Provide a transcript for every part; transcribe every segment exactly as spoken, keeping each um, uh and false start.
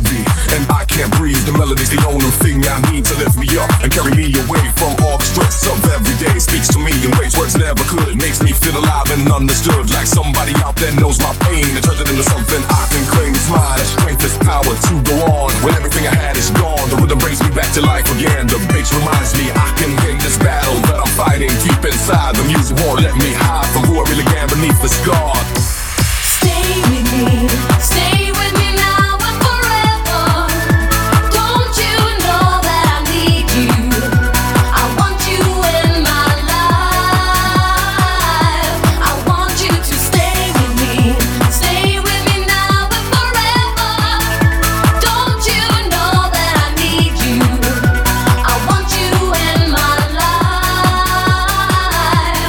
heavy and I can't breathe. The melody's the only thing I need to lift me up and carry me away from all the stress of every day. Speaks to me in ways words never could. Makes me feel alive and understood, like somebody out there knows my pain and turns it into something I can claim. It's mine, the strength is power to go on when everything I had is gone. The rhythm brings me back to life again. The bass reminds me I can win this battle that I'm fighting deep inside. The music won't let me hide from who I really am beneath the scar. Stay with me, stay with me now and forever. Don't you know that I need you? I want you in my life. I want you to stay with me, stay with me now and forever. Don't you know that I need you? I want you in my life.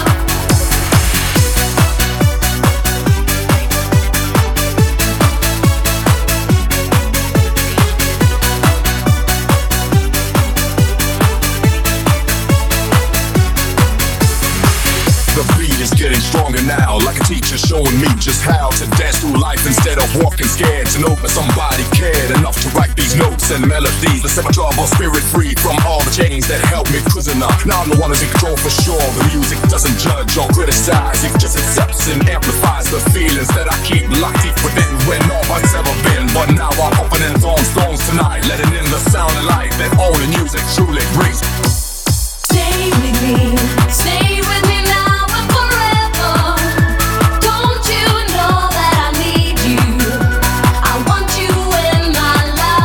The beat is getting stronger now, like a teacher showing me just how to dance through life instead of walking scared. To know that somebody cared enough to write these notes and melodies that set my troubled spirit free from all the chains that held me prisoner. Now I'm the one who's in control for sure. The music doesn't judge or criticize, it just accepts and amplifies the feelings that I keep locked deep within when nobody's ever been. But now I'm opening on stones tonight, letting in the sound and light that only music truly brings. Stay with me, stay with me now and forever. Don't you know that I need you? I want you in my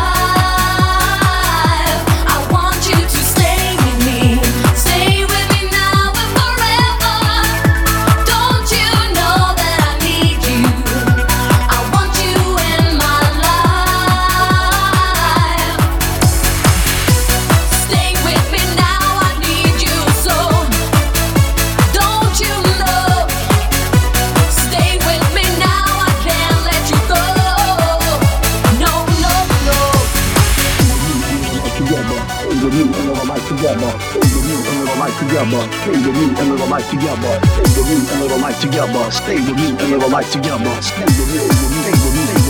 life. I want you to stay with me, stay with me now and forever. Don't you know that I need you? I want you in my life. Stay with me now, I need you so. Don't you know? Stay with me now, I can't let you go. No, no, no. Together, stay with me and live a life together. Stay with me and live a life together. Stay with me and live a life together. Stay with me and live a life together. Stay with me and live a life together. Stay with me, stay with me, stay with me.